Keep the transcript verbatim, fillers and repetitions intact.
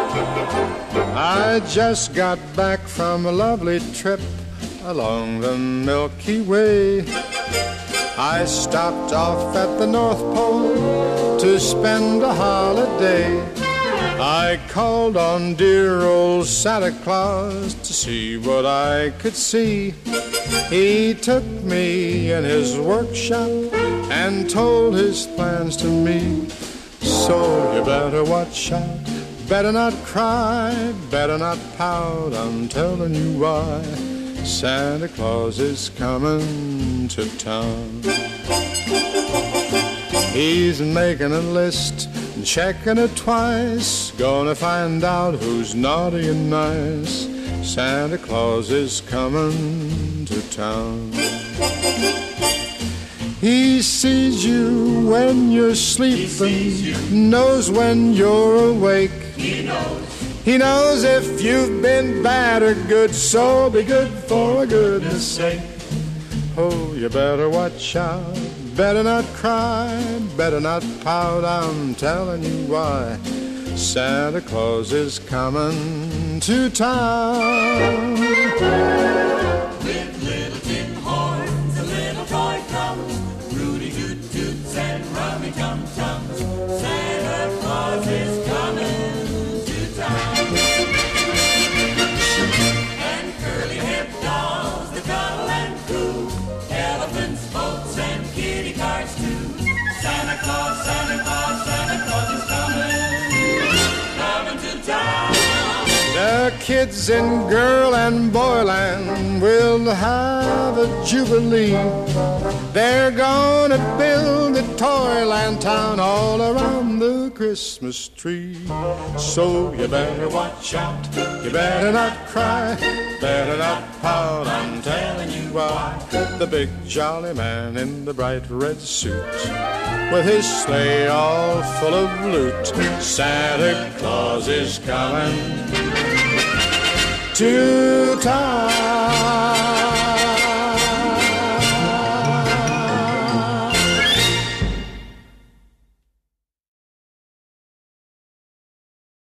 I just got back from a lovely trip along the Milky Way. I stopped off at the North Pole to spend a holiday. I called on dear old Santa Claus to see what I could see. He took me in his workshop and told his plans to me. So you better watch out, better not cry, better not pout, I'm telling you why. Santa Claus is coming to town. He's making a list and checking it twice, gonna find out who's naughty and nice. Santa Claus is coming to town. He sees you when you're sleeping, knows when you're awake. He knows. He knows if you've been bad or good, so be good for goodness sake. Oh, you better watch out, better not cry, better not pout, I'm telling you why. Santa Claus is coming to town. With little tin horns and little toy drums, Rudy toot toots and rummy tum tums, Santa Claus is coming to town. And curly haired dolls that cuddle and coo, elephants, boats, and kitty cars too. Santa Claus, Santa Claus, Santa Claus is coming, coming to town. The kids in girl and boyland will have a jubilee. They're gonna build a toyland town all around the Christmas tree. So you better watch out, you better not cry, better not pout, I'm telling you why. The big jolly man in the bright red suit, with his sleigh all full of loot, Santa Claus is coming to town.